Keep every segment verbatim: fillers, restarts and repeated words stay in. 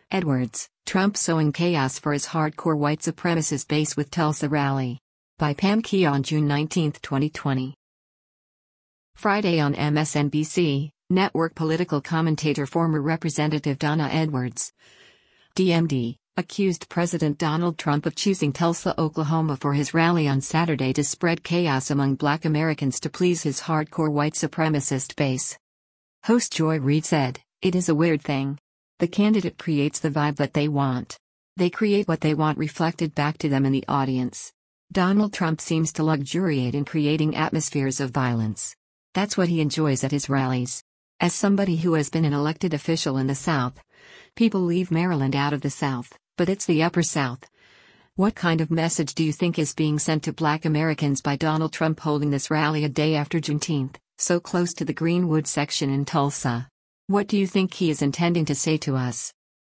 Edwards, Trump sowing chaos for his hardcore white supremacist base with Tulsa rally. By Pam Keon, June nineteenth, twenty twenty. Friday on M S N B C, network political commentator former Representative Donna Edwards, D M D, accused President Donald Trump of choosing Tulsa, Oklahoma for his rally on Saturday to spread chaos among Black Americans to please his hardcore white supremacist base. Host Joy Reid said, "It is a weird thing. The candidate creates the vibe that they want. They create what they want reflected back to them in the audience. Donald Trump seems to luxuriate in creating atmospheres of violence. That's what he enjoys at his rallies. As somebody who has been an elected official in the South, people leave Maryland out of the South, but it's the Upper South. What kind of message do you think is being sent to Black Americans by Donald Trump holding this rally a day after Juneteenth, so close to the Greenwood section in Tulsa? What do you think he is intending to say to us?"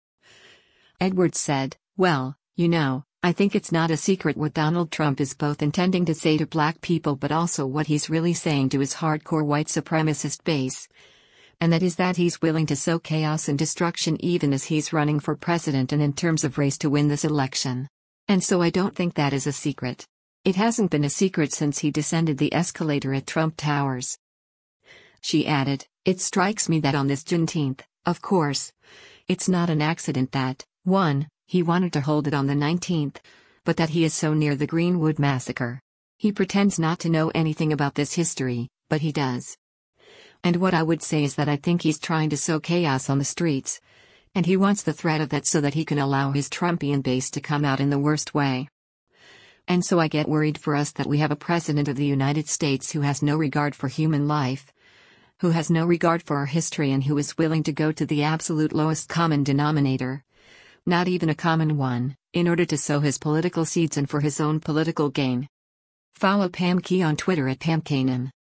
Edwards said, "Well, you know, I think it's not a secret what Donald Trump is both intending to say to Black people but also what he's really saying to his hardcore white supremacist base. And that is that he's willing to sow chaos and destruction even as he's running for president and in terms of race to win this election. And so I don't think that is a secret. It hasn't been a secret since he descended the escalator at Trump Towers." She added, "It strikes me that on this Juneteenth, of course, it's not an accident that, one, he wanted to hold it on the nineteenth, but that he is so near the Greenwood massacre. He pretends not to know anything about this history, but he does. And what I would say is that I think he's trying to sow chaos on the streets, and he wants the threat of that so that he can allow his Trumpian base to come out in the worst way. And so I get worried for us that we have a president of the United States who has no regard for human life, who has no regard for our history and who is willing to go to the absolute lowest common denominator, not even a common one, in order to sow his political seeds and for his own political gain." Follow Pam Key on Twitter at Pam Kanan.